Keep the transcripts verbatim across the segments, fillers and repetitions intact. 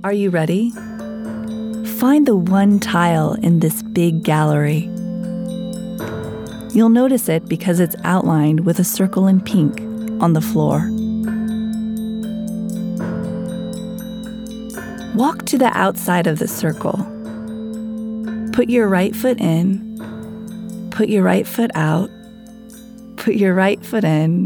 Are you ready? Find the one tile in this big gallery. You'll notice it because it's outlined with a circle in pink on the floor. Walk to the outside of the circle. Put your right foot in. Put your right foot out. Put your right foot in.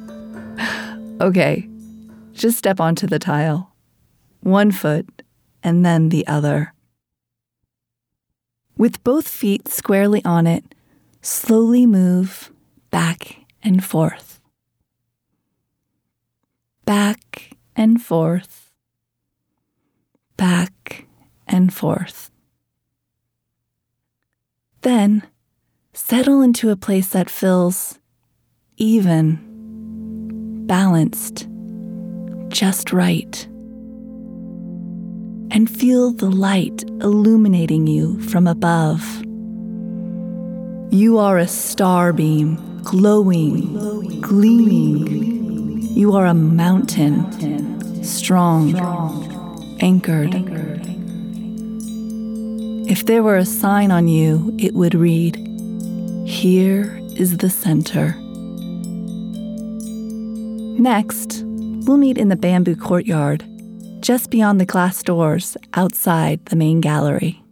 Okay, just step onto the tile. One foot and then the other. With both feet squarely on it, slowly move back and forth. Back and forth. Back and forth. Then, settle into a place that feels even, balanced, just right. And feel the light illuminating you from above. You are a star beam, glowing, gleaming. You are a mountain, strong, anchored. If there were a sign on you, it would read, "Here is the center." Next, we'll meet in the bamboo courtyard, just beyond the glass doors outside the main gallery.